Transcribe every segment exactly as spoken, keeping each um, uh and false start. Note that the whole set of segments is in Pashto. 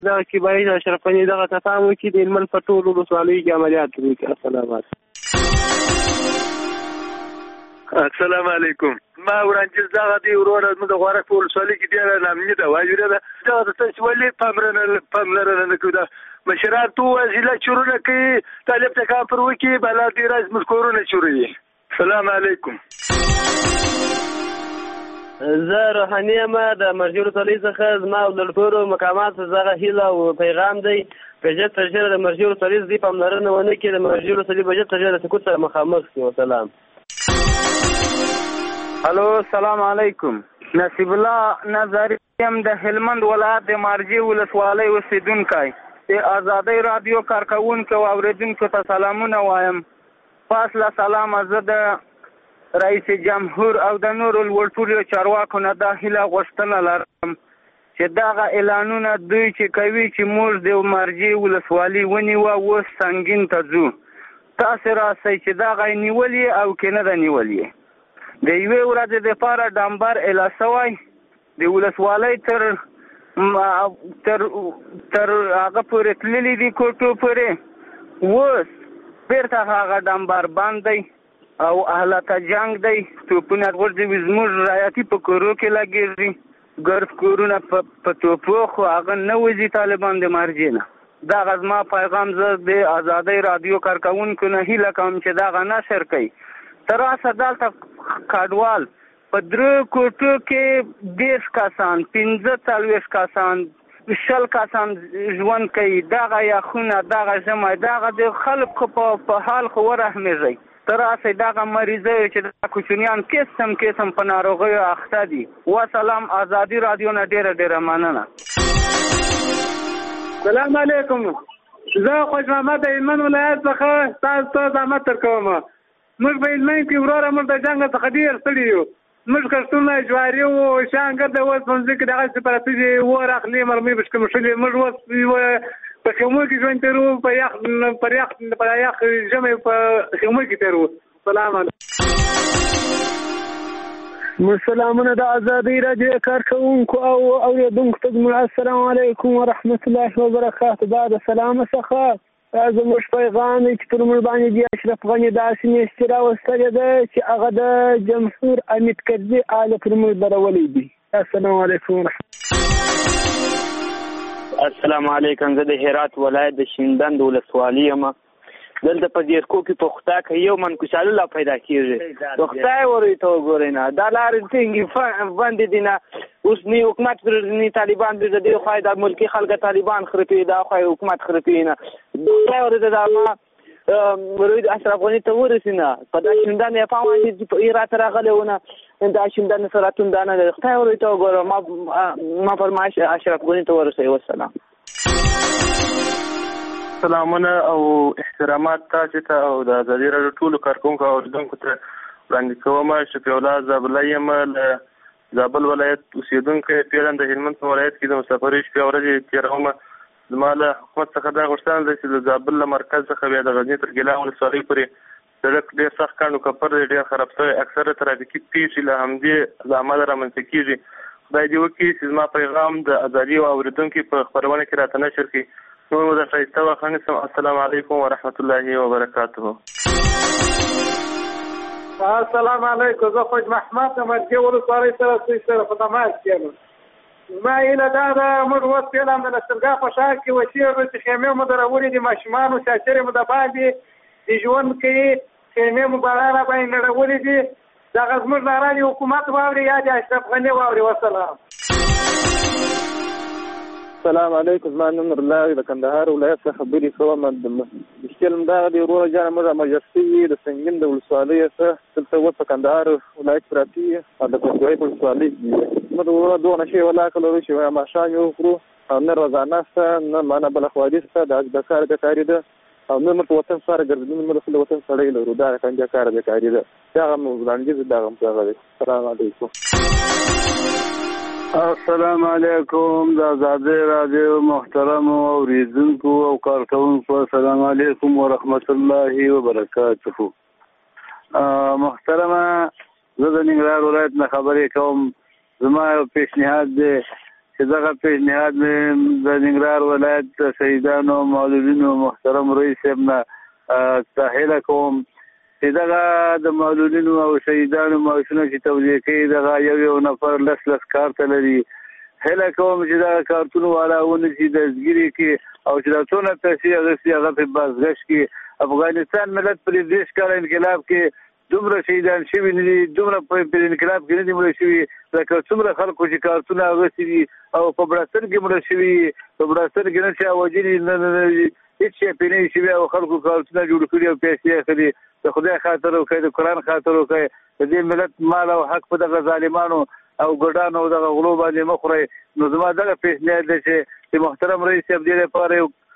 دغه کبایي اشرف غني دغه کسان وو چې د هلمند په ټولو ولسوالیو کې عملیات وکړي. السلامات. السلام علیکم. ما ورانجز دغه دی وروره زموږ د غوړک په ولسوالۍ کې ډېره نامني ده واجوره ده. دغه د تاسې ولې پاملرنه پاملرنه نه کوي؟ مشران تو وسیله چورونه کوي، طالب ته کافر وکړي، بلا دې راز زموږ کورونه چوروي. السلام علیکم. زه روحاني یم د مرجع ولسوالۍ څخه. زما او د ټولو مقاماتو دغه هیله او پیغام دی په ژر تر ژره د مرجع ولسوالۍ دې پاملرنه ونه کړي، د مرجع ولسوالۍ په ژر تر ژره سکوت سره مخامخ شي. وسلام. الو السلام علیکم. نصیب الله نظری یم د هلمند ولایت د مرجع ولسوالۍ اوسیدونکی. د آزادۍ رادیو کارکوونکو او اوریدونکو ته سلامونه وایم. پاس له سلامه زه د رئیس جمهور او د نورو لوړپوړو چارواکو نه دا هیله غوښتنه لرم چې دغه اعلانونه دوی چې کوي چې موږ د مرجع ولسوالۍ ونیوه، اوس سنګین ته ځو. تاسې راسئ چې دغه یې نیولې او که نه ده نیولې. د یوې ورځې دپاره ډامبر اعلا شوی د ولسوالۍ تر تر تر هغه پورې تللي دي کوټو پورې. اوس بیرته هغه ډامبر بند دی او اهلته جنګ دی. توپونه غورځوي، زموږ رایتي په کورو کې لګېږي، ګرد کورونه په توپو، خو هغه نه وځي طالبان د مرجع نه. دغه زما پیغام زه د آزادۍ رادیو کارکوونکو نه هیله کوم چې دغه نشر کوي. تر اوسه دلته کډوال په درې کوټو کې دېرش کسان، پنځه څلوېښت کسان، شل کسان ژوند کوي. دغه یخونه، دغه ژمی، دغه د خلکو په حال خو ورحمېږئ. تر اوسه دغه مریضیو چې د کوچنیان قسم قسم په ناروغیو اخته دي. وسلام. آزادي رادیو نه ډېره ډېره مننه. سلام علیکم. زه خوش محمد د هلمند ولایت څخه تاسو ته زحمت درکوم. موږ په هلمند کې وروره موږ د جنګ څخه ډېر ستړي یو. موږ کښتونه جواري وو، شانګر د اوس منځ کې دغه سپاراتي دي اور اخلي مرمۍ بشکم شلې. موږ اوس په خیمو کې ژوند تېرو، په یخ پر یخ پر یخ ژمی په خیمو کې تېرو. سلام علیکم. مسلمانونه د آزادۍ رادیو کارکوونکو او اوریدونکو ته السلام علیکم ورحمت الله وبرکاته. دا د سلام څخه زموږ پیغام دی چې پر موږ باندې د اشرف غني داسې نیستي راوستلې ده چې هغه د جمهور حمید کرزي آله پر موږ درولې دي. السلام علیکم. السلام علیکم. زه د هرات ولایت د شینډند ولسوالۍ یم. دلته په دیرکو کې په خطا کې یو منکوشالو لا پیدا کېږي. په خدای ورې ته وګورئ نه، دا لارې څنګه بندې دي نه. اوس نه حکومت نه طالبان د دې خوا د ملکي خلک طالبان خرپي، دا خوا حکومت خرپي نه. خدای ورې ته دا ورې اشرف غني ته ورسي نه. په دا شینډند یې پام باندې په هرات راغلی و نه، دا شینډند سره توندانه ده. خدای ورې ته وګوره. ما ما فرمایش اشرف غني ته ورسوي. والسلام. سلامونه او احترامات تاسو ته او د آزادۍ راډیو ټولو کارکوونکو او اوریدونکو ته وړاندې کوم. شفیع الله زابله یم، له زابل ولایت اوسېدونکی. پیران د هلمند په ولایت کې د مسافرۍ شپې ورځې تېروم. زما له حکومت څخه دا غوښتنه ده چې د زابل له مرکز څخه بیا د غزني تر ګیلان ولسوالۍ پورې سړک ډېر سخت کاڼ و کپر دی، ډېر خراب شوی. اکثره ترافیکي پیښې له همدې له امله رامنځته کېږي. خدای دې وکړي چې زما پیغام د آزادۍ او اورېدونکي په خپرونه کې راته نشر کړي. نور مو د ښایسته وخت ونیسم. السلام علیکم ورحمت الله وبرکاته. السلام علیکم. زه خوش محمد د مرجع ولسوالۍ سره سوی سره په تماس کې یم. زما هیله دا ده موږ اوس فعلا د نصرګاه په ښار کې وچېږو چې خیمې مو درولې دي، ماشومانو چاچرې مو د باندې د ژوند کوي، خیمې مو بارانه باندې نړولې دي. دغه زموږ ناره د حکومت واوري یا د اشرف غني واوري. وسلام. السلام علیکم. زما نوم نورالله د کندهار ولایت څخه خبرې کوم. مشکل همدغه دی وروره جانه موږ امرجستي د سنګین د ولسوالۍ څخه دلته اوس په کندهار ولایت پراته یو او د پنجوایي په ولسوالۍ کې موږ وروره دغه شی ولاکه لرو چې ماښام یې وخورو او نه روزانه شته نه معنا بله خواري شته. دا د کار بیکاري ده او نه موږ په وطن سره ګرځېدلي، موږ د وطن سړی لرو. دا د کار بیکاري ده. دغه مو وړاندیز دغه مو هغه دی. السلام علیکم. السلام علیکم. د آزادۍ راډیو محترمو اوریدونکو او کارکوونکو السلام علیکم ورحمت الله وبرکاته. محترمه، زه د ننګرهار ولایت نه خبرې کوم. زما یو پیشنهاد دی چې دغه پیشنهاد مې د ننګرهار ولایت د شهیدانو او معلولینو محترم رئیس صاحب نه هیله کوم چې دغه د معلولینو او شهیدانو معاشونه چې توزیع کوي دغه یو یو نفر لس لس کارت لري. هیله کوم چې دغه کارتونو والا ونیسي دستګیري کړي او چې دا څونه پیسې اخیستي هغه په بازګشت کړي. افغانستان ملت په دې دېرش کاله انقلاب کې دومره شهیدان شوي نه دي، دومره په انقلاب کې نه دي مړه شوي لکه څومره خلکو چې کارتونه اخیستي دي او په بړستن کې مړه شوي، په بړستن کې نه چا وژلي نه هېڅ شی پرې نه شوي او خلکو کارتونه جوړ کړي او پیسې اخلي. د خدای خاطر وکړئ، د قرآن خاطر وکړئ، د دې ملت مال او حق په دغه ظالمانو او ګډانو او دغه غلو باندې مه خورئ. نو زما دغه پیشنهاد دی چې محترم رئیس صاحب دې لپاره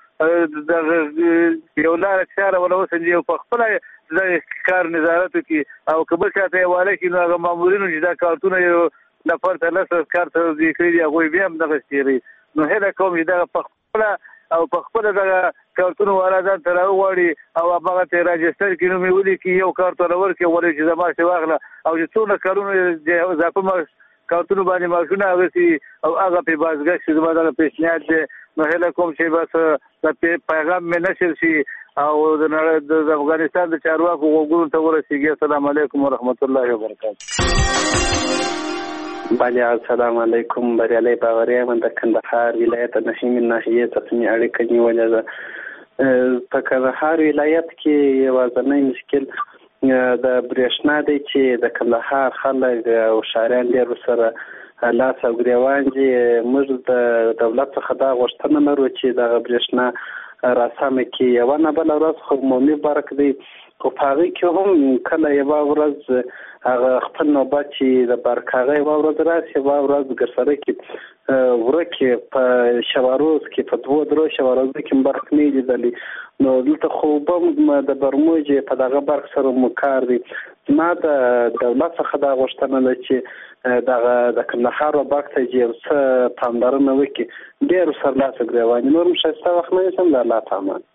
یو لاره چاره ونه وسنجي او په خپله د کار نظارت وکړي او که بل چاته یې واله کړي نو هغه مامورینو چې دا کارتونه یو نفر ته لس لس کار توزیع کړي دي هغوی بیا هم دغه تېروي. نو هیله کوم چې دغه په خپله او په خپله دغه کارتونو والا ځان ته راوغواړي او هغه ته یې راجستر کړي، نوم یې ولیکي، یو کارت ورله ورکړي، غواړي چې زما شی واخله او چې څومره کارونو اضافه کارتونو باندې معاشونه اخیستي او هغه پرې بازګشت شي. زما دغه پیشنهاد دی. نو هیله کوم چې بس د پیغام مې نشر شي او د افغانستان د چارواکو غوږونو ته ورسېږي. السلام علیکم ورحمت الله وبرکاته. بله السلام علیکم. بریالی باوري یم د کندهار ولایت د نهمې ناحیې تصمیم اړیکه نیولې ده. په کندهار ولایت کې یوازینی مشکل د برېښنا دی چې د کندهار خلک او ښاریان ډېر ورسره لاس او ګرېوان دي. موږ د دولت څخه دا غوښتنه لرو چې دغه برېښنا راسمه کړي. یوه نه بله ورځ خو عمومي برق دی، خو په هغې کې هم کله یوه ورځ هغه خپل نوبت چې د برق هغه یوه ورځ راشي، یوه ورځ ګرسره کې ورکې په شواروز کې په دوه درو شواروزو کې برق نه لیدلی. نو دلته خو به د برموجې په دغه برق سره مو کار دی. ما د دولت څخه دا غوښتنه ده چې دغه د کندهار برق ته چې یو څه پاملرنه وکړي، ډېر ورسره لاس ګرېوان. نور هم ښایسته وخت نه نیسم. د الله په امان.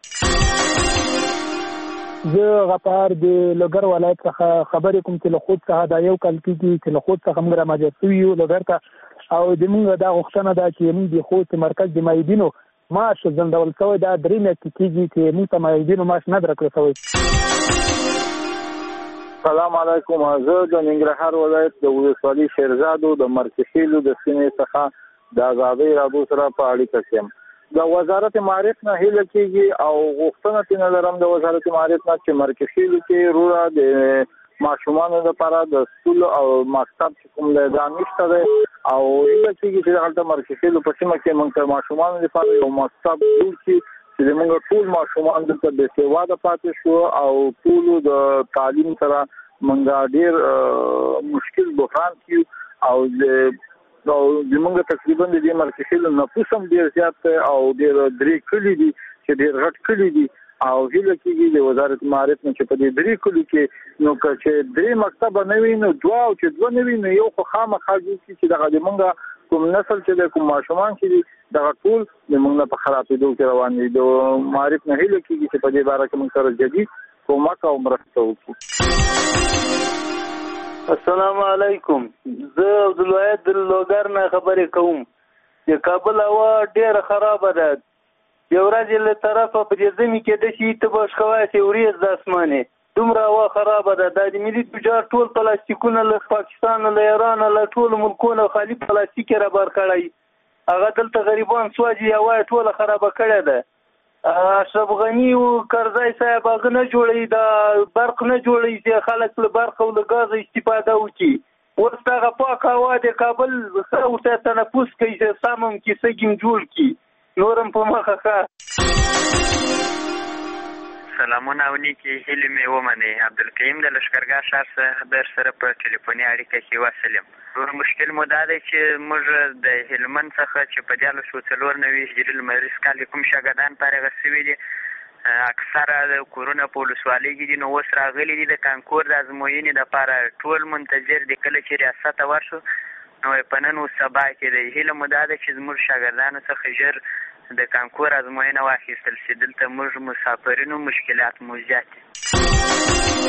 زه غفار د لوګر ولایت څخه خبرې کوم چې له خود څخه دا یو کال کېږي چې له خود څخه موږ رامجر شوي یو لوګر ته او د موږ دا غوښتنه ده چې موږ د خوست مرکز د معیدینو معاش ځنډول شوی دا درې میاشتې کېږي چې موږ ته معیدینو معاش نه درکړل شوی. سلام علیکم. زه د ننګرهار ولایت د ولسوالۍ شیرزادو د مرکشیلو د سیمې څخه د ازادۍ راډیو سره په اړیکه کې یم. د وزارت معارف نه هیله کېږي او غوښتنه ترې نه لرم د وزارت معارف نه چې مرکشیلو کې روره د ماشومانو لپاره د سکول او مکتب چې کوم دی دا نشته دی او هیله کېږي چې هلته مرکشیلو په سیمه کې موږ ته ماشومانو لپاره یو مکتب جوړ کړي چې زموږ ټول ماشومان دلته بې سواده پاتې شو او ټولو د تعلیم سره موږ ډېر مشکل بحران کړو او د او زمونږ تقریبا د دې مرکشیلو نفوس هم ډېر زیات دی او ډېر درې کلي دي چې ډېر غټ کلي دي او هیله کېږي د وزارت معارف نه چې په دې درې کلو کې نو که چې درې مکتبه نه وي نو دوه او چې دوه نه وي نو یو خو خامخا جوړ کړي چې دغه زمونږ کوم نسل چې دی کوم ماشومان چې دي دغه ټول زمونږ نه په خرابېدو کې روان دي. د معارف نه هیله کېږي چې په دې باره کې موږ سره جدي کومک او مرسته وکړي. السلام علیکم. زه عبدالواحد د لوګر نه خبرې کوم. د کابل هوا ډېره خرابه ده. یو ورځ له طرفه په دې ځمې کې د شي ته به ښکوی چې وریځ د اسمانې دومره هوا خرابه ده. دا د ملي تجار ټول پلاستیکونه له پاکستان له ایران له ټولو ملکونو خالي پلاستیک یې رابر کړی. هغه دلته غریبان سوځي، هوا یې ټوله خرابه کړې ده. اشرف غني او کرزی صاحب هغه نه جوړوي، دا برق نه جوړوي چې خلک له برق او له ګاز استفاده وکړي. اوس دغه پاک هوا د کابل ورته تنفس کوي چې سم هم کیسه ګیم جوړ کړي. نور هم په مخه ښه. سلامونه او نیکې هیلې مې ومنئ. عبدالکریم د لښکرګاه ښار څخه در سره په ټلیفوني اړیکه کې وصل یم. نور مشکل مو دا دی چې موږ د هلمند څخه چې په دیارلس څلور نوي هجري لمریز کال کې کوم شاګردان فارغه شوي دي اکثره د کورونه په ولسوالۍ کې دي، نو اوس راغلي دي د کانکور د ازموینې دپاره ټول منتظر دي کله چې ریاست ته ورشو. نو په نن اوس سبا کې دی هیله مو دا ده چې زموږ شاګردانو څخه ژر د کانکور ازموینه واخیستل شي. دلته موږ مسافرینو مشکلات مو زیات دي.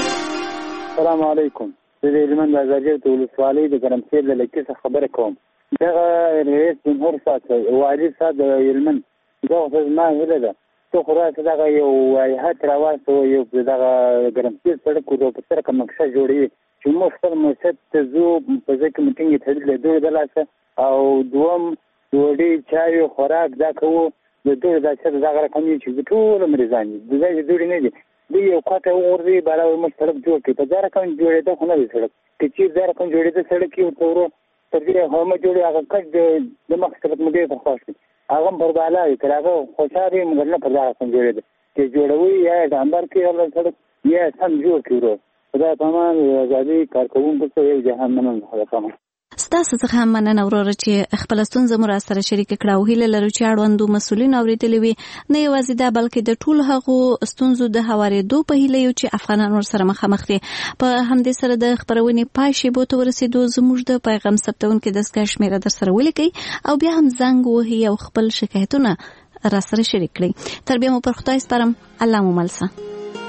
السلام علیکم. زه د هلمند د ازادۍ د ولسوالۍ د ګرمسیر له لکۍ څخه خبرې کوم. دغه رئیس جمهور صاحب والي صاحب د هلمند دغه زما هیله ده ته خو راسه دغه یو هیات راواستو یو دغه ګرمسیر سړک ورو په سره کوم نقشه جوړوي چې موږ خپل مسجد ته ځو په ځای کې میټینګ یې تړلې دوی د لاسه او دوم ډوډۍ چای خوراک دا کوو د دوی دا چې دغه رقم یې چې ټول مریضان دي د ځای دوی نه دي دوی یو خواته وغورځي بالا موږ سړک جوړ کړي په دا رقم جوړېده خو نه دی سړک که چې دا رقم جوړېده سړک یې ورته ورو تر دې هغه جوړې هغه کټ د مخ سړک مو ډېر ته خوښ دي هغه پر بالا وي تر هغه خوشحال یې مګر نه پر دا رقم جوړېده چې جوړوي یا ډامبر کې سړک یا سم جوړ کړي ورو خدای پامان ازادي کارکوونکو ته یو جهان مننه خدای پامان ستاسو څخه هم مننه وروره چې خپل ستونزه مو راسره شریک کړه او هیله لرو چې اړوندو مسؤلین اورېدلي وي نه یوازې دا بلکې د ټولو هغو ستونزو د هوارېدو په هیله یو چې افغانان ورسره مخامخ دي. په همدې سره د خپرونې پای شیبو ته ورسېدو زموږ د پیغام ثبتونکي دستګاه شمېره در سره ولیکئ او بیا هم زنګ وهئ او خپل شکایتونه راسره شریک کړئ. تر بیا مو پر خدای سپارم. الله مو مل شه.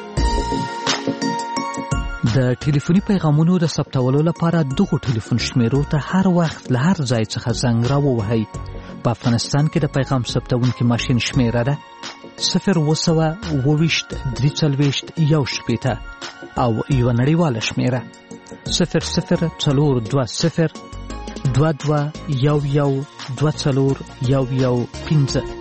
د ټلیفوني پیغامونو د ثبتولو لپاره دغه ټلیفون شمیرو ته هر وخت له هر ځای څخه زنګ راووهئ. په افغانستان کې د پیغام ثبتونکي ماشین شمیره ده صفر اوه سوه اوه ویشت درې څلوېښت یو شپېته او یوه نړیواله شمیره صفر صفر څلور دوه صفر دوه دوه یو یو دوه څلور یو یو پنځه.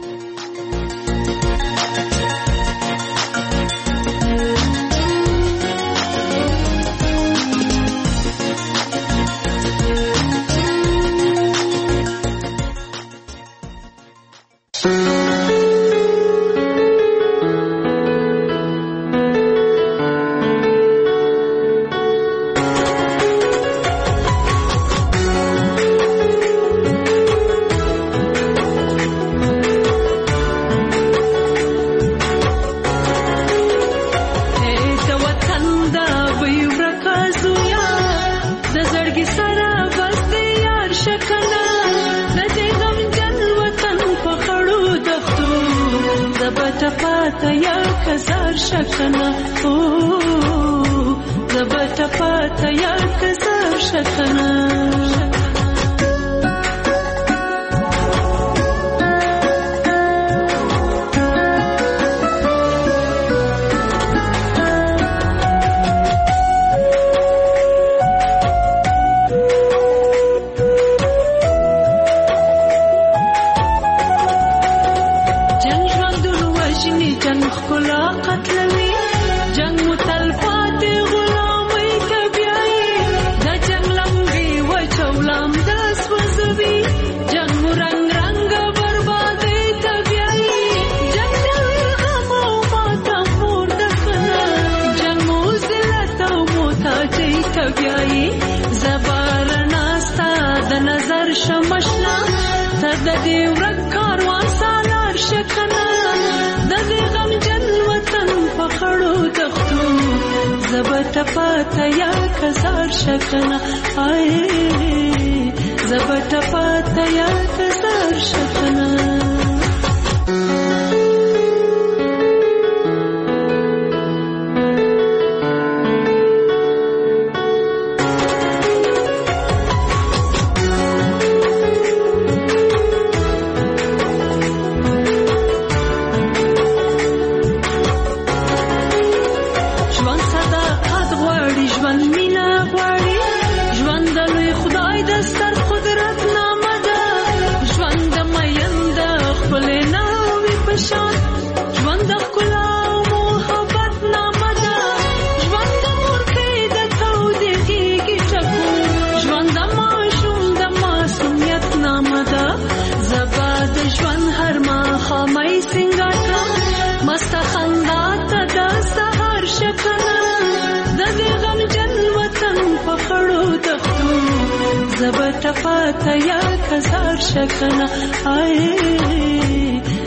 زبټه پاته یا کزار شکنه آی